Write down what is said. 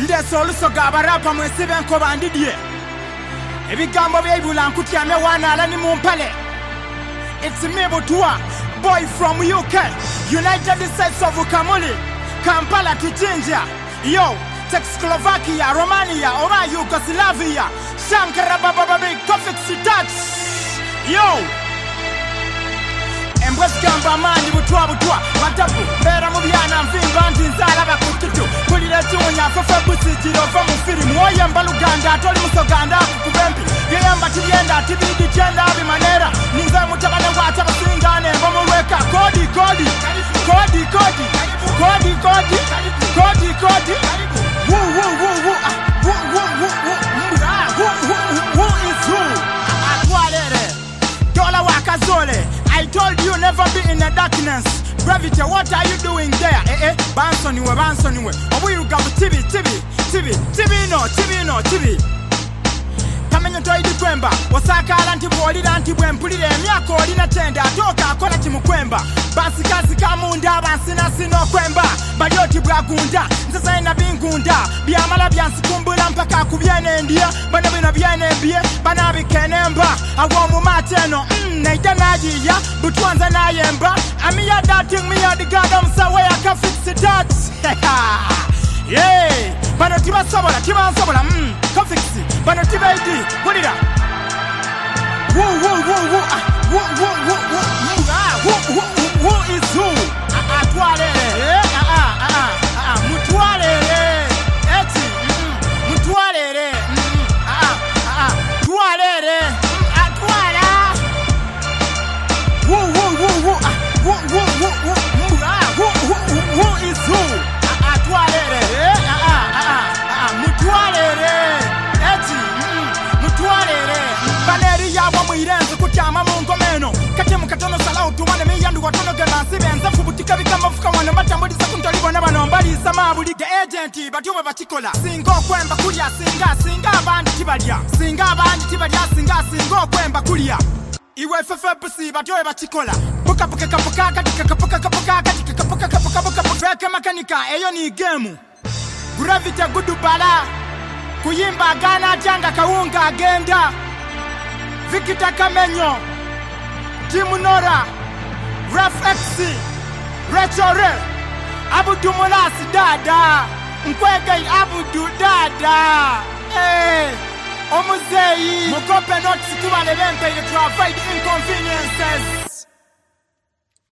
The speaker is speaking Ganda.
Ndeso olusoga abarapa mwesibe nkoba ndidye ebigambo byebula nkutyame wana alani mu mpale. It's me Butua, boy from UK, United States of Kamuli, Kampala to Jinja, yo, Czechoslovakia, Romania, Ora Yugoslavia, Shankara Bababi, Kofik Sitat, yo. Embwes gamba mandi Butua, Matapu, Bera Mubiana, Vinvanti, Zalaba Kututu, Kulira Tunya, Fafa Busitiro, from Film, Woyam Baluganda, Tolimusoganda, Kubempi, Yamba Tienda, Tibi, Jenda, Manera, Niza Mutabana, Watabasingane, Bomoreka, Cody, who is who? Dola Wakazole, I told you never be in the darkness. Gravity, what are you doing there? Banson you, or you got TV. Kamenyo toidi kwemba Osaka alanti bwoli lanti bwempulire Myako olina tenda Toka akola chimukwemba Basi kazi kamunda Bansina sino kwemba Balioti bwagunda Nzasa ina bingunda Biamala byansikumbula mpaka kubyene ndia Bana bina byene mbie Bana bikenemba Awomu mateno Naita najiya Butuanza na yemba Amiya dating miya digada msawe Aka fix it out Yeah Bano tiba sobola Kofixi Bano tiba idi Wulira Who is who? Atwalere Mutwalere Eti Mutwalere Twalere Atwala Who is who? Atwalere Mutwalere Eti Mutwalere Baneri yawa mwirenze kutyama mungomeno Kate mukatono salau tuwane miyandu watono genansi benze fubutika bikama fuka wane matambulisa kuntolibona banombalisa mabulike agenti batuwe batikola Singo kwemba kulya singa abandi tibalya Singa kwemba kulya Iwe FFPC batuwe batikola Buka Feke makanika eyo ni gemu Gravity gudubala Kuyimba gana janga kaunga agenda Vikita Kamenyo Timu Nora Raf XC Rechore Abudu Molasi dada Mkwegei Abudu dada Omuzeyi Mukope not situwa lebempe to avoid inconveniences